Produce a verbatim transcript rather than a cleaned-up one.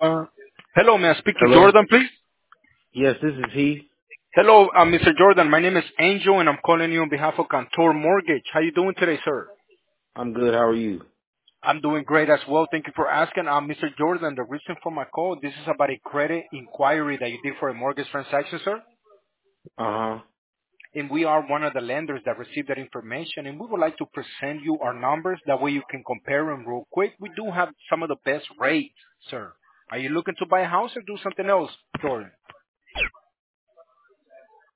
Uh, hello, may I speak to Hello? Jordan, please? Yes, this is he. Hello, uh, mister Jordan. My name is Angel, and I'm calling you on behalf of Cantor Mortgage. How you doing today, sir? I'm good. How are you? I'm doing great as well. Thank you for asking. Uh, mister Jordan, the reason for my call, this is about a credit inquiry that you did for a mortgage transaction, sir. Uh huh. And we are one of the lenders that received that information, and we would like to present you our numbers. That way you can compare them real quick. We do have some of the best rates, sir. Are you looking to buy a house or do something else, Jordan?